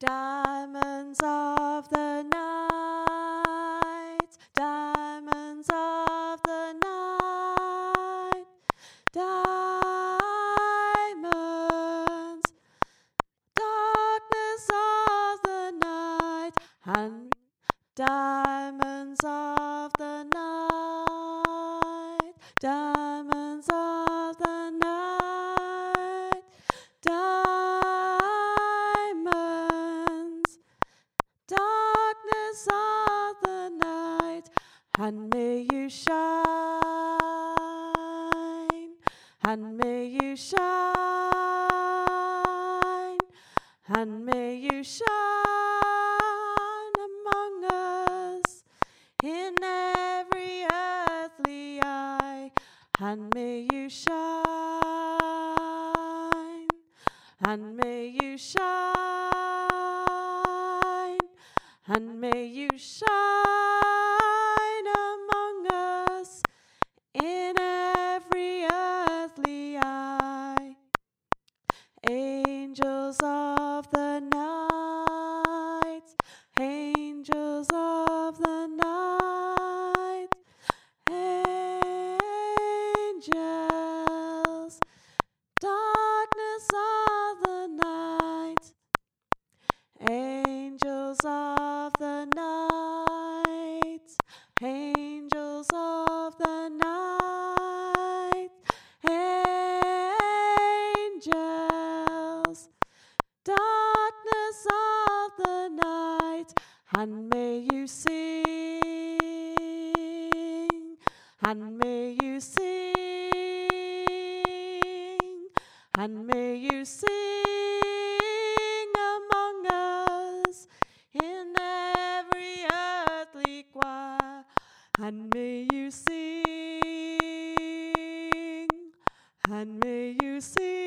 Diamonds of the night, diamonds of the night, diamonds, darkness of the night, and diamonds of the night, diamonds of the night, diamonds, darkness of the night, and may you shine, and may you shine, and may you shine among us in every earthly eye, and may you shine, and may you shine, and may you shine among us in every earthly eye. Angels of the night, angels of the night, angels, darkness of the night, angels of the night, angels of the night, angels, darkness of the night, and may you sing, and may you sing, and may you sing among us in every earthly choir, and may you sing, and may you sing.